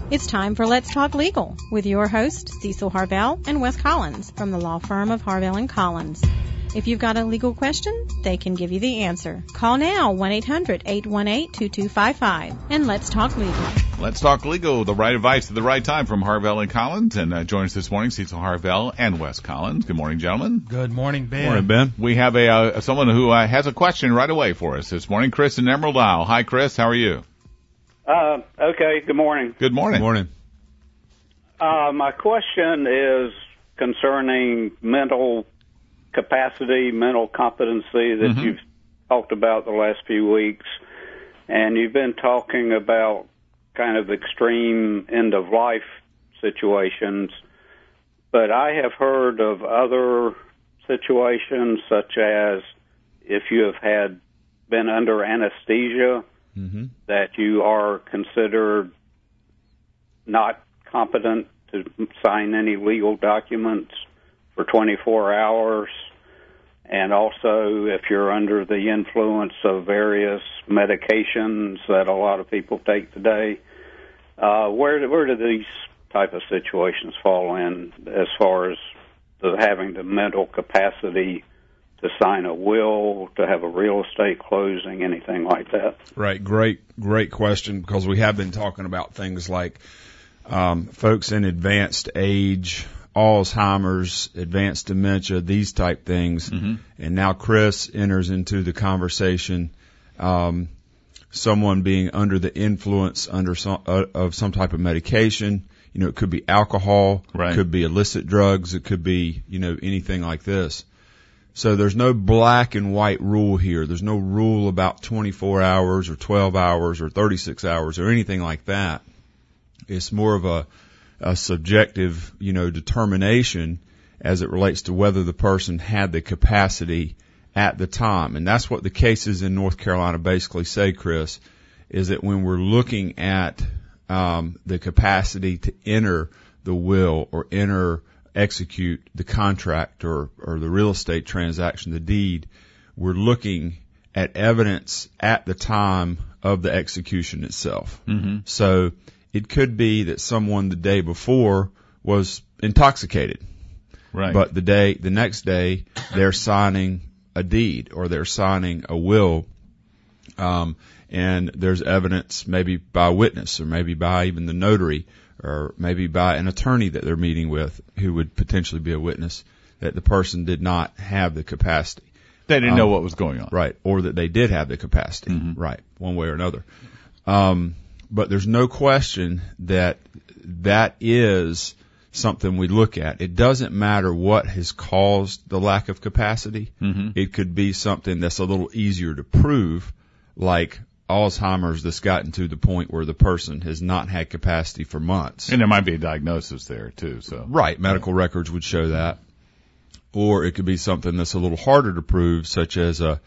It's time for Let's Talk Legal with your hosts, Cecil Harvell and Wes Collins from the law firm of Harvell & Collins. If you've got a legal question, they can give you the answer. Call now, 1-800-818-2255, and let's talk legal. Let's talk legal, the right advice at the right time from Harvell & Collins. And join us this morning, Cecil Harvell and Wes Collins. Good morning, gentlemen. Good morning, Ben. Morning, Ben. We have someone who has a question right away for us this morning, Chris in Emerald Isle. Hi, Chris. How are you? Okay, good morning. Good morning. Good morning. My question is concerning mental capacity, mental competency that you've talked about the last few weeks. And you've been talking about kind of extreme end-of-life situations. But I have heard of other situations, such as if you have been under anesthesia, that you are considered not competent to sign any legal documents for 24 hours. And also if you're under the influence of various medications that a lot of people take today. Where do these type of situations fall in as far as having the mental capacity to sign a will, to have a real estate closing, anything like that? Right. Great question, because we have been talking about things like folks in advanced age, Alzheimer's, advanced dementia, these type things. And now Chris enters into the conversation, someone being under the influence of some type of medication. You know, it could be alcohol, right. It could be illicit drugs, it could be, anything like this. So there's no black and white rule here. There's no rule about 24 hours or 12 hours or 36 hours or anything like that. It's more of a subjective, determination as it relates to whether the person had the capacity at the time. And that's what the cases in North Carolina basically say, Chris, is that when we're looking at the capacity to enter the will or execute the contract or the real estate transaction, the deed, we're looking at evidence at the time of the execution itself. So it could be that someone the day before was intoxicated. Right. But the next day, they're signing a deed or they're signing a will, and there's evidence maybe by a witness or maybe by even the notary or maybe by an attorney that they're meeting with who would potentially be a witness that the person did not have the capacity. They didn't know what was going on. Right. Or that they did have the capacity. Right. One way or another. But there's no question that is something we look at. It doesn't matter what has caused the lack of capacity. It could be something that's a little easier to prove, like Alzheimer's that's gotten to the point where the person has not had capacity for months. And there might be a diagnosis there, too. So right. Medical records would show that. Or it could be something that's a little harder to prove, such as a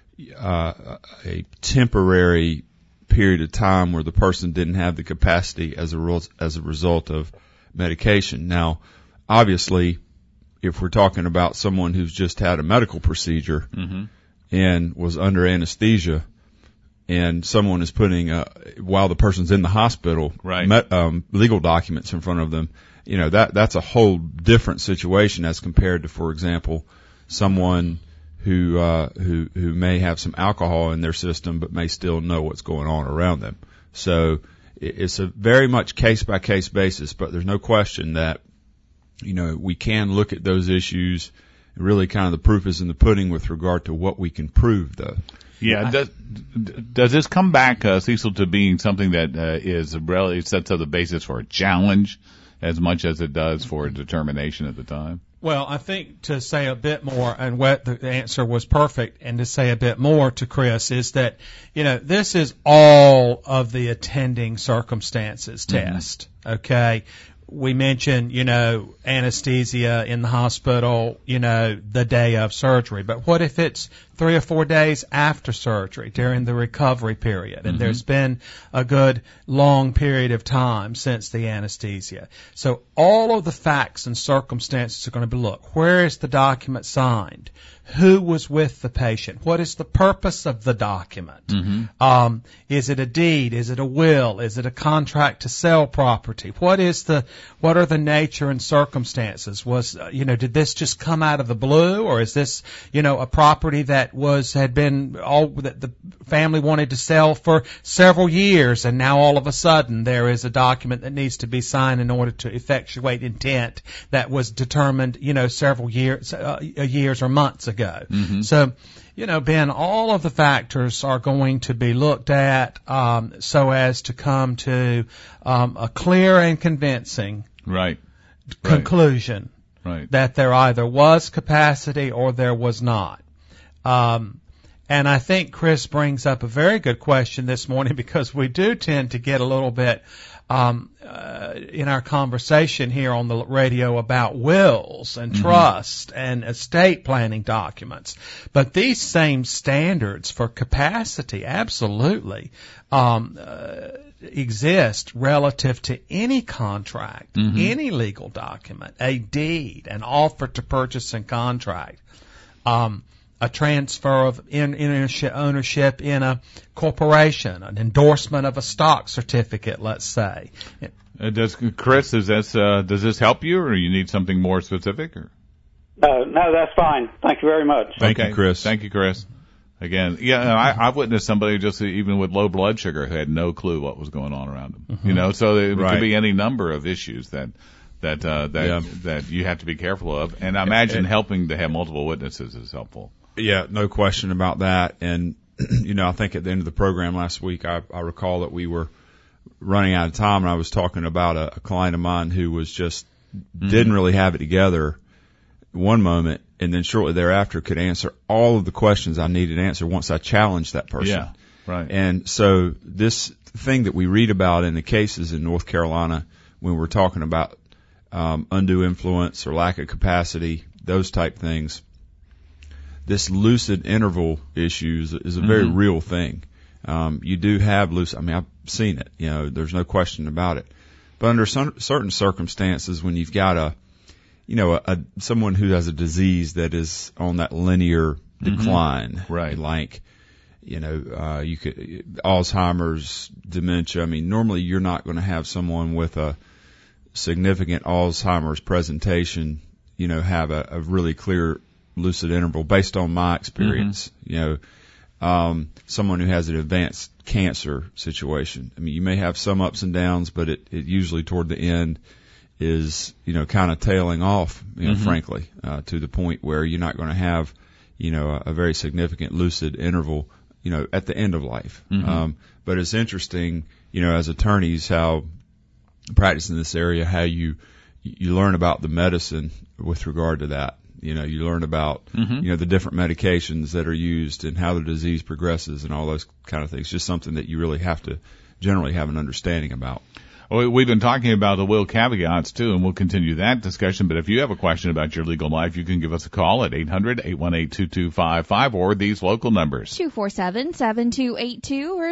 temporary period of time where the person didn't have the capacity as a result of medication. Now, obviously, if we're talking about someone who's just had a medical procedure and was under anesthesia, and someone is putting, while the person's in the hospital, right. Legal documents in front of them, that's a whole different situation as compared to, for example, someone who may have some alcohol in their system but may still know what's going on around them. So it's a very much case-by-case basis, but there's no question that, we can look at those issues. Really kind of the proof is in the pudding with regard to what we can prove, though. Yeah. Does this come back, Cecil, to being something that sets up the basis for a challenge as much as it does for a determination at the time? Well, I think to say a bit more, and the answer was perfect, and to say a bit more to Chris is that, this is all of the attending circumstances test, okay? we mentioned, anesthesia in the hospital, the day of surgery. But what if it's 3 or 4 days after surgery during the recovery period? And there's been a good long period of time since the anesthesia. So all of the facts and circumstances are going to be looked. Where is the document signed? Who was with the patient? What is the purpose of the document? Is it a deed? Is it a will? Is it a contract to sell property? What are the nature and circumstances? Did this just come out of the blue, or is this, a property that had been that the family wanted to sell for several years, and now all of a sudden there is a document that needs to be signed in order to effectuate intent that was determined, several years or months ago. So, Ben, all of the factors are going to be looked at so as to come to a clear and convincing conclusion that there either was capacity or there was not. And I think Chris brings up a very good question this morning, because we do tend to get a little bit in our conversation here on the radio about wills and trust and estate planning documents. But these same standards for capacity absolutely exist relative to any contract, any legal document, a deed, an offer to purchase and contract, a transfer of ownership in a corporation, an endorsement of a stock certificate, let's say. Chris, does this help you, or you need something more specific? Or? No, that's fine. Thank you very much. Thank you, Chris. Thank you, Chris. Again, I've witnessed somebody just even with low blood sugar who had no clue what was going on around them. So it could be any number of issues that you have to be careful of. And I imagine helping to have multiple witnesses is helpful. Yeah, no question about that. And, I think at the end of the program last week, I recall that we were running out of time, and I was talking about a client of mine who was just didn't really have it together one moment, and then shortly thereafter could answer all of the questions I needed to answer once I challenged that person. Yeah, right. And so this thing that we read about in the cases in North Carolina when we're talking about undue influence or lack of capacity, those type things, this lucid interval issue is a very real thing. You do have lucid, I've seen it, there's no question about it. But under certain circumstances, when you've got someone who has a disease that is on that linear decline, like, you could, Alzheimer's, dementia, normally you're not going to have someone with a significant Alzheimer's presentation, have a really clear lucid interval based on my experience. Someone who has an advanced cancer situation. You may have some ups and downs, but it usually toward the end is, kind of tailing off, frankly, to the point where you're not going to have, a very significant lucid interval, at the end of life. But it's interesting, as attorneys, how practice in this area, how you learn about the medicine with regard to that. You learn about, the different medications that are used and how the disease progresses and all those kind of things. Just something that you really have to generally have an understanding about. Well, we've been talking about the will caveats too, and we'll continue that discussion. But if you have a question about your legal life, you can give us a call at 800-818-2255 or these local numbers. 247-7282 or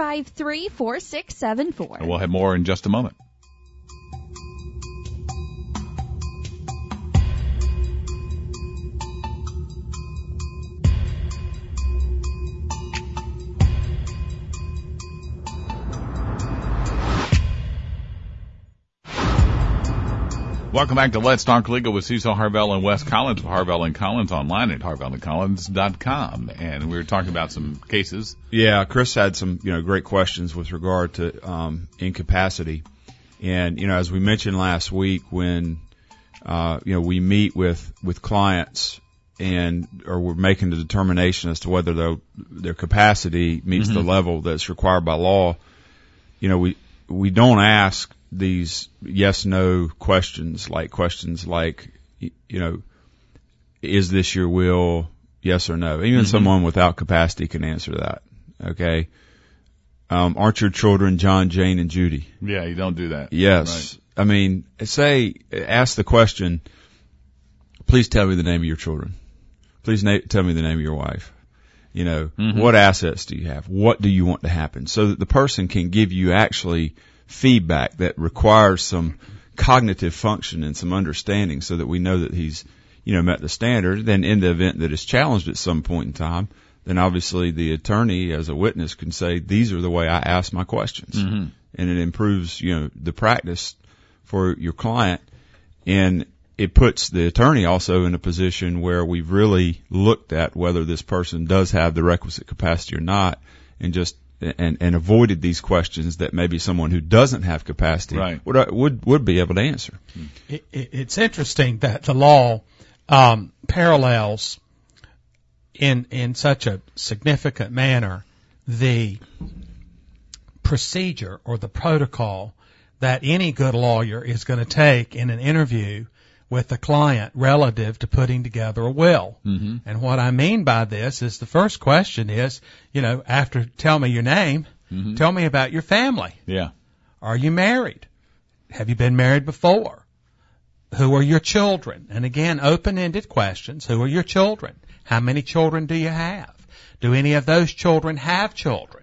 353-4674. And we'll have more in just a moment. Welcome back to Let's Talk Legal with Cecil Harvell and Wes Collins of Harvell & Collins, online at harvellandcollins.com. And we were talking about some cases. Yeah, Chris had some, great questions with regard to incapacity. And, as we mentioned last week when, we meet with clients or we're making the determination as to whether their capacity meets the level that's required by law, we don't ask these yes/no questions like, is this your will? Yes or no. Even someone without capacity can answer that. Okay. Aren't your children John, Jane, and Judy? Yeah, you don't do that. Yes. I mean, ask the question, please tell me the name of your children. Please tell me the name of your wife. You know, what assets do you have? What do you want to happen? So that the person can give you actually feedback that requires some cognitive function and some understanding so that we know that he's, you know, met the standard. Then in the event that it's challenged at some point in time, then obviously the attorney as a witness can say, these are the way I ask my questions. And it improves, you know, the practice for your client. And it puts the attorney also in a position where we've really looked at whether this person does have the requisite capacity or not, and just and avoided these questions that maybe someone who doesn't have capacity would be able to answer. It's interesting that the law parallels in such a significant manner the procedure or the protocol that any good lawyer is going to take in an interview with the client relative to putting together a will. And what I mean by this is the first question is, you know, after tell me your name, tell me about your family. Yeah. Are you married? Have you been married before? Who are your children? And again, open-ended questions. Who are your children? How many children do you have? Do any of those children have children?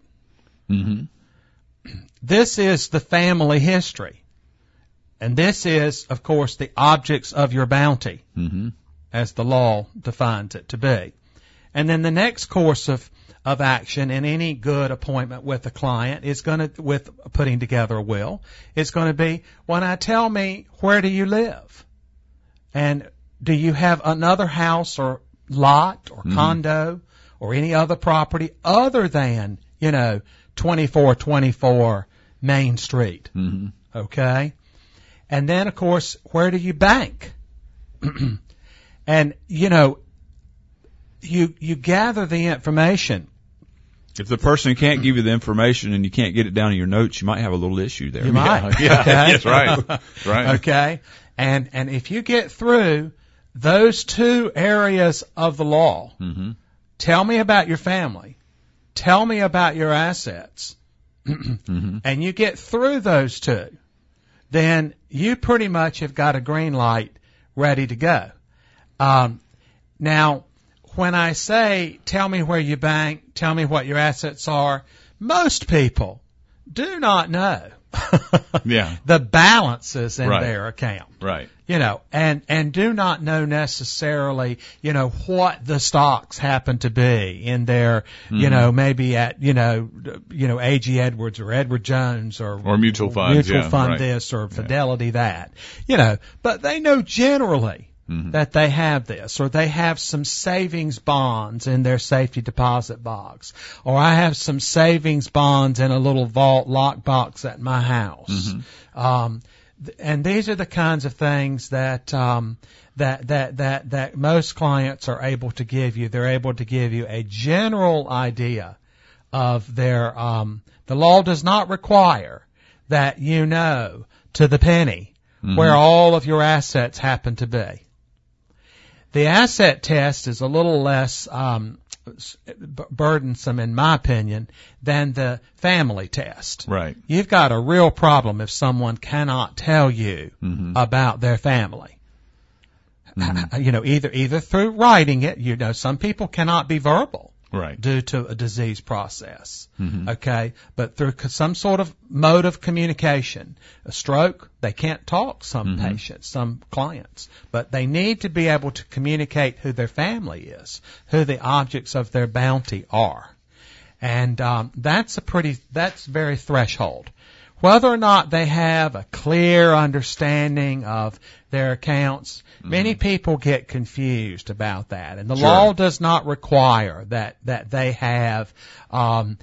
This is the family history. And this is, of course, the objects of your bounty, as the law defines it to be. And then the next course of action in any good appointment with a client is going to, with putting together a will, is going to be, tell me, where do you live? And do you have another house or lot or condo or any other property other than, 2424 Main Street? Okay? And then, of course, where do you bank? And, you gather the information. If the person can't give you the information and you can't get it down in your notes, you might have a little issue there. You might. Yeah. Okay? That's right. Right. Okay? And if you get through those two areas of the law, tell me about your family, tell me about your assets, and you get through those two, then you pretty much have got a green light ready to go. Now, when I say, tell me where you bank, tell me what your assets are, most people do not know the balances in their account. Right. And do not know necessarily, what the stocks happen to be in their, maybe at, A.G. Edwards or Edward Jones or mutual funds, this or Fidelity that, but they know generally that they have this, or they have some savings bonds in their safety deposit box, or I have some savings bonds in a little vault lockbox at my house. And these are the kinds of things that most clients are able to give you. They're able to give you a general idea of their. The law does not require that to the penny where all of your assets happen to be. The asset test is a little less burdensome, in my opinion, than the family test. Right. You've got a real problem if someone cannot tell you about their family. Either through writing it. Some people cannot be verbal. Right. Due to a disease process. Okay. But through some sort of mode of communication, a stroke, they can't talk, some patients, some clients, but they need to be able to communicate who their family is, who the objects of their bounty are. And, that's very threshold. Whether or not they have a clear understanding of their accounts, many people get confused about that. And the law does not require that they have, that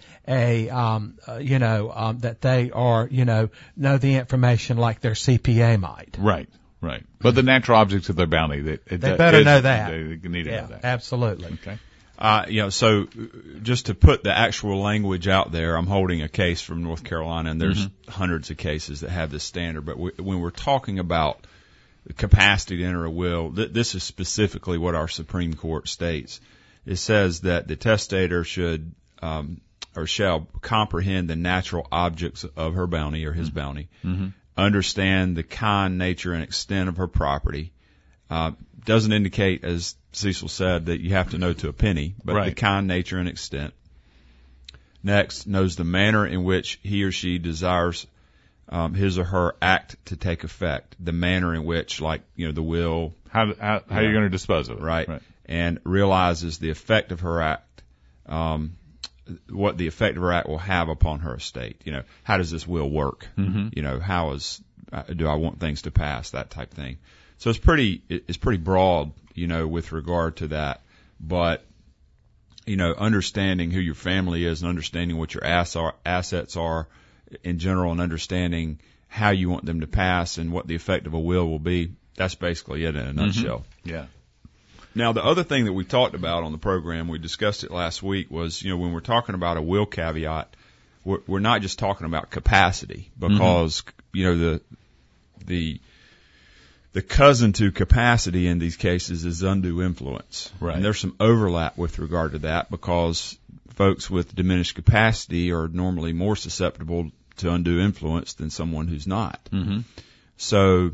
they are, know the information like their CPA might. Right. Right. But the natural objects of their bounty, they better know that. They need to know that. Absolutely. Okay. So just to put the actual language out there, I'm holding a case from North Carolina, and there's hundreds of cases that have this standard. But when we're talking about the capacity to enter a will, this is specifically what our Supreme Court states. It says that the testator should or shall comprehend the natural objects of her bounty or his bounty, understand the kind, nature, and extent of her property. Doesn't indicate, as Cecil said, that you have to know to a penny, but the kind, nature, and extent. Next, knows the manner in which he or she desires his or her act to take effect. The manner in which, like, the will. How you're going to dispose of it. Right. And realizes the effect of her act, what the effect of her act will have upon her estate. How does this will work? Mm-hmm. Do I want things to pass? That type of thing. So it's pretty broad, with regard to that. But, understanding who your family is and understanding what your assets are in general and understanding how you want them to pass and what the effect of a will be, that's basically it in a nutshell. Mm-hmm. Yeah. Now, the other thing that we talked about on the program, we discussed it last week, was, when we're talking about a will caveat, we're not just talking about capacity, because, the cousin to capacity in these cases is undue influence. Right. And there's some overlap with regard to that, because folks with diminished capacity are normally more susceptible to undue influence than someone who's not. Mm-hmm. So,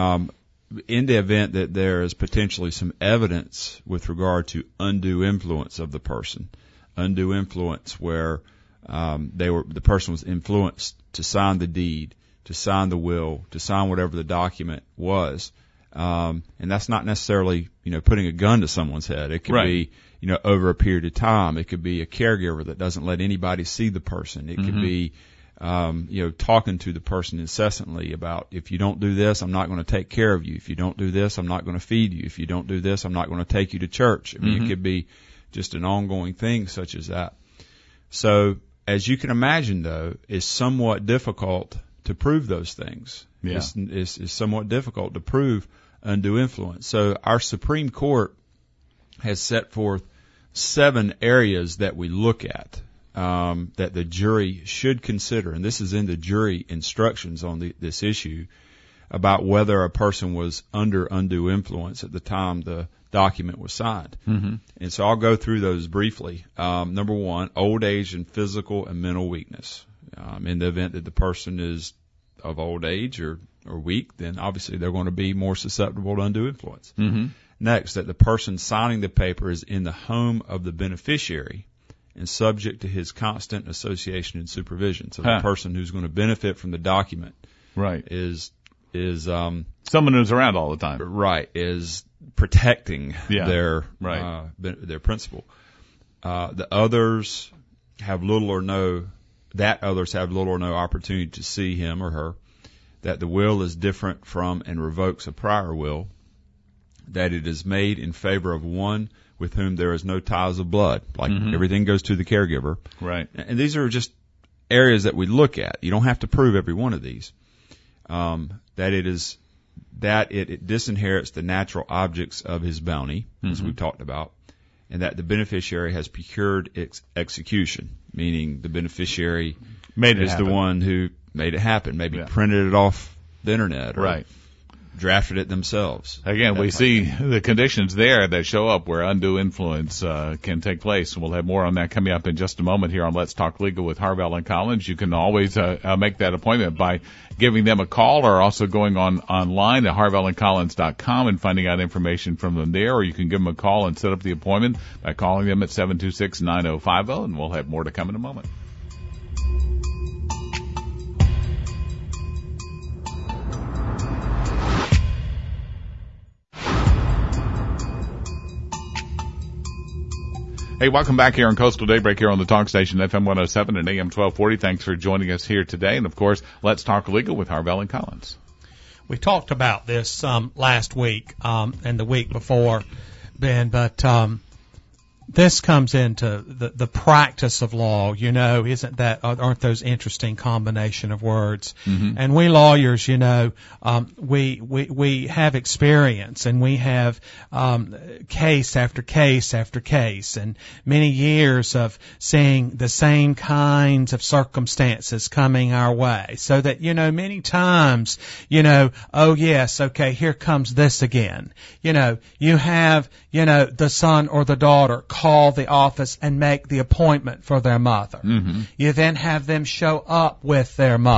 in the event that there is potentially some evidence with regard to undue influence of the person, undue influence where the person was influenced to sign the deed, to sign the will, to sign whatever the document was, and that's not necessarily putting a gun to someone's head. It could be over a period of time. It could be a caregiver that doesn't let anybody see the person. It could be talking to the person incessantly about, if you don't do this, I'm not going to take care of you. If you don't do this, I'm not going to feed you. If you don't do this, I'm not going to take you to church. I mean, it could be just an ongoing thing such as that. So, as you can imagine, though, it's somewhat difficult to prove those things. Yeah. It's somewhat difficult to prove undue influence. So our Supreme Court has set forth 7 areas that we look at, that the jury should consider, and this is in the jury instructions on this issue, about whether a person was under undue influence at the time the document was signed. Mm-hmm. And so I'll go through those briefly. Number 1, old age and physical and mental weakness. In the event that the person is of old age or weak, then obviously they're going to be more susceptible to undue influence. Mm-hmm. Next, that the person signing the paper is in the home of the beneficiary and subject to his constant association and supervision. So the person who's going to benefit from the document is someone who's around all the time. Right, is protecting their principal. The others have little or no opportunity to see him or her, that the will is different from and revokes a prior will, that it is made in favor of one with whom there is no ties of blood, like everything goes to the caregiver. Right. And these are just areas that we look at. You don't have to prove every one of these. That it disinherits the natural objects of his bounty, as we've talked about, and that the beneficiary has procured its execution, meaning the beneficiary is the one who made it happen, maybe printed it off the internet or drafted it themselves. Again, we see the conditions there that show up where undue influence can take place. We'll have more on that coming up in just a moment here on Let's Talk Legal with Harvell and Collins. You can always make that appointment by giving them a call, or also going online at harvellandcollins.com and finding out information from them there, or you can give them a call and set up the appointment by calling them at 726-9050, and we'll have more to come in a moment. Hey, welcome back here on Coastal Daybreak here on the Talk Station, FM 107 and AM 1240. Thanks for joining us here today. And, of course, Let's Talk Legal with Harvell and Collins. We talked about this last week and the week before, Ben, but this comes into the practice of law, aren't those interesting combination of words? Mm-hmm. And we lawyers, we have experience, and we have case after case after case, and many years of seeing the same kinds of circumstances coming our way, so that, many times, oh yes, okay, here comes this again. You have, the son or the daughter call the office and make the appointment for their mother. Mm-hmm. You then have them show up with their mother.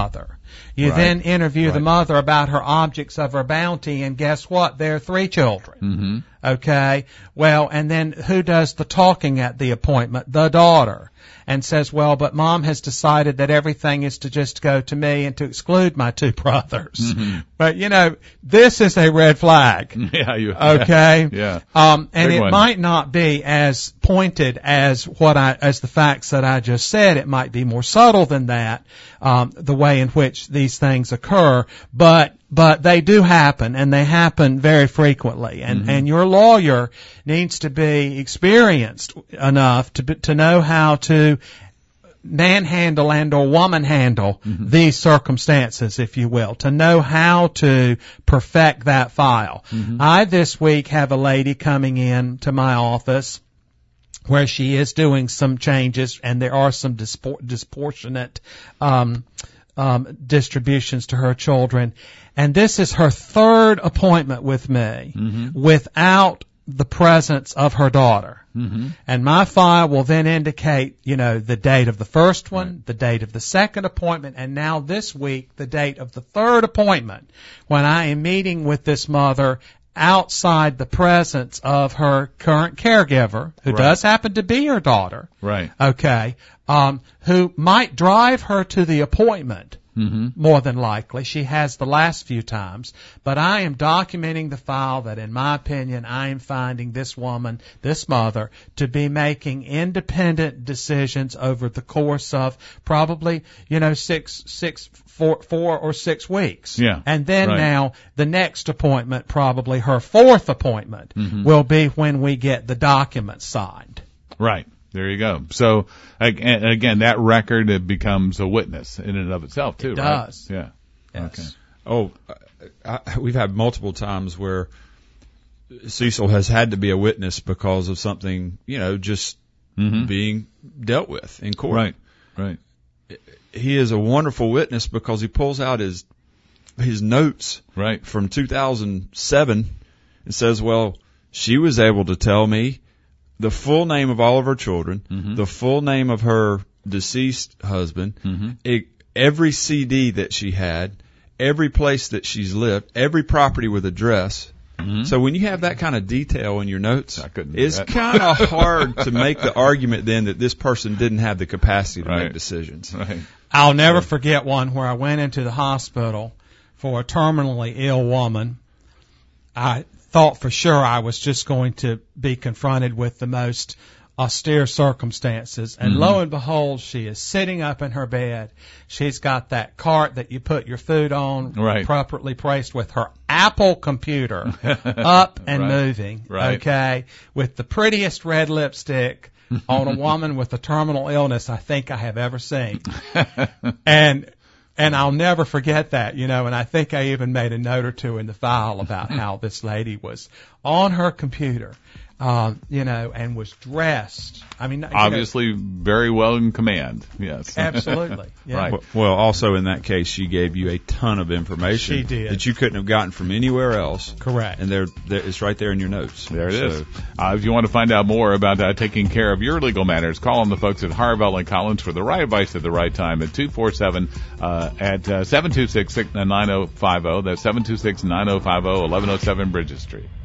You Right. then interview the Right. mother about her objects of her bounty, and guess what? There are 3 children. Mm-hmm. Okay? Well, and then who does the talking at the appointment? The daughter. And says, well, but Mom has decided that everything is to just go to me and to exclude my 2 brothers. Mm-hmm. But, this is a red flag. Yeah. Okay? Yeah. And Big it one. might not be as pointed as as the facts that I just said. It might be more subtle than that, the way in which these things occur. But they do happen, and they happen very frequently. And your lawyer needs to be experienced enough to know how to manhandle and or woman handle these circumstances, if you will, to know how to perfect that file. I this week have a lady coming in to my office where she is doing some changes, and there are some disproportionate distributions to her children. And this is her 3rd appointment with me without the presence of her daughter. And my file will then indicate, the date of the first one, the date of the 2nd appointment, and now this week, the date of the 3rd appointment, when I am meeting with this mother outside the presence of her current caregiver, who does happen to be her daughter. Right. Okay. Who might drive her to the appointment. More than likely. She has the last few times. But I am documenting the file that, in my opinion, I am finding this woman, this mother, to be making independent decisions over the course of probably, 4 or 6 weeks. Yeah. And then now, the next appointment, probably her 4th appointment, will be when we get the documents signed. Right. There you go. So, again, that record, it becomes a witness in and of itself, too, It does. Right? Yeah. Yes. Okay. We've had multiple times where Cecil has had to be a witness because of something, just being dealt with in court. Right. He is a wonderful witness because he pulls out his notes from 2007 and says, well, she was able to tell me the full name of all of her children, the full name of her deceased husband, every CD that she had, every place that she's lived, every property with address. So when you have that kind of detail in your notes, it's kind of hard to make the argument then that this person didn't have the capacity to make decisions. Right. I'll never forget one where I went into the hospital for a terminally ill woman. I thought for sure I was just going to be confronted with the most austere circumstances. And lo and behold, she is sitting up in her bed. She's got that cart that you put your food on, properly placed with her Apple computer up and moving, okay, with the prettiest red lipstick on a woman with a terminal illness I think I have ever seen. And I'll never forget that, and I think I even made a note or two in the file about how this lady was on her computer, and was dressed. I mean, obviously very well in command. Yes. Absolutely. Yeah. Right. Well, also in that case, she gave you a ton of information She did. that you couldn't have gotten from anywhere else. Correct. And it's right there in your notes. There it is. If you want to find out more about taking care of your legal matters, call on the folks at Harvell and Collins for the right advice at the right time at 247 at 726-9050. That's 726-9050, 1107 Bridges Street.